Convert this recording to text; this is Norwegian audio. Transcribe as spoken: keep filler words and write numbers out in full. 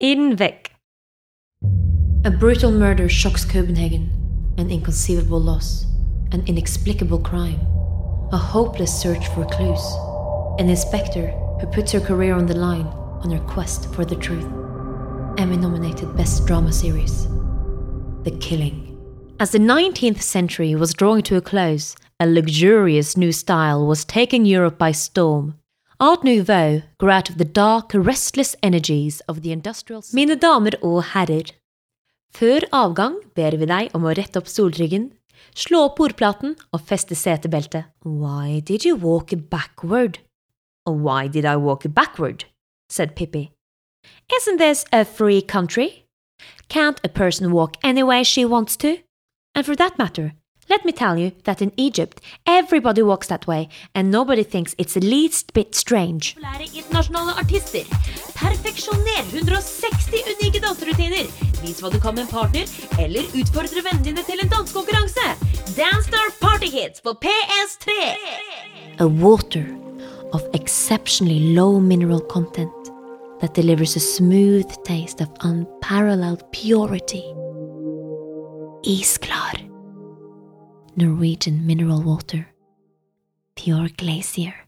Inn vekk. A brutal murder shocks Copenhagen. An inconceivable loss. An inexplicable crime. A hopeless search for clues. An inspector who puts her career on the line on her quest for the truth. Emmy-nominated Best Drama Series. The Killing. As the nineteenth century was drawing to a close, a luxurious new style was taking Europe by storm. Art Nouveau grew out of the dark, restless energies of the industrial... Mine damer og herrer, før avgang ber vi deg om å rette opp stolryggen, slå opp bordplaten og feste setebeltet. Why did you walk backward? Why did I walk backward? Said Pippi. Isn't this a free country? Can't a person walk any way she wants to? And for that matter, let me tell you that in Egypt, everybody walks that way, and nobody thinks it's the least bit strange. Populære internasjonale artister. Perfeksjoner one hundred sixty unike danserutiner. Vis hva du kan med en partner, eller utfordre vennene dine til en dansekonkurranse. Dance Star Party Hits på P S three. A water of exceptionally low mineral content that delivers a smooth taste of unparalleled purity. Isklar. Norwegian mineral water. Pure glacier.